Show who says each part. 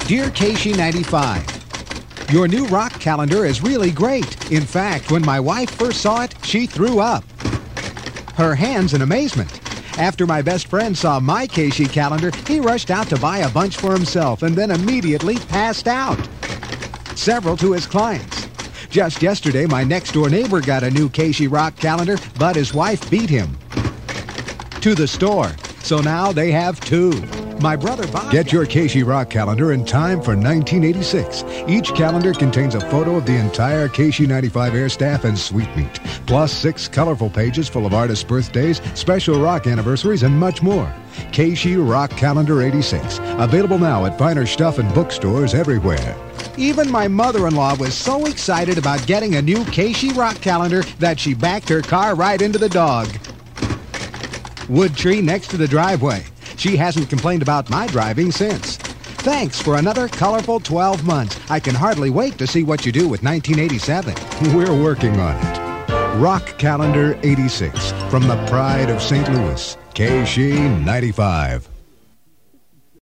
Speaker 1: Dear KC95, your new rock calendar is really great. In fact, when my wife first saw it, she threw up her hands in amazement. After my best friend saw my KC calendar, he rushed out to buy a bunch for himself and then immediately passed out. Several to his clients. Just yesterday, my next-door neighbor got a new KC rock calendar, but his wife beat him to the store. So now they have two. My brother Bob...
Speaker 2: Get your KC Rock calendar in time for 1986. Each calendar contains a photo of the entire KC95 air staff and sweetmeat, plus 6 colorful pages full of artists' birthdays, special rock anniversaries, and much more. KC Rock Calendar 86. Available now at finer stuff and bookstores everywhere.
Speaker 1: Even my mother-in-law was so excited about getting a new KC Rock calendar that she backed her car right into the dog wood tree next to the driveway. She hasn't complained about my driving since. Thanks for another colorful 12 months. I can hardly wait to see what you do with 1987.
Speaker 2: We're working on it. Rock Calendar 86 from the pride of St. Louis, KC95.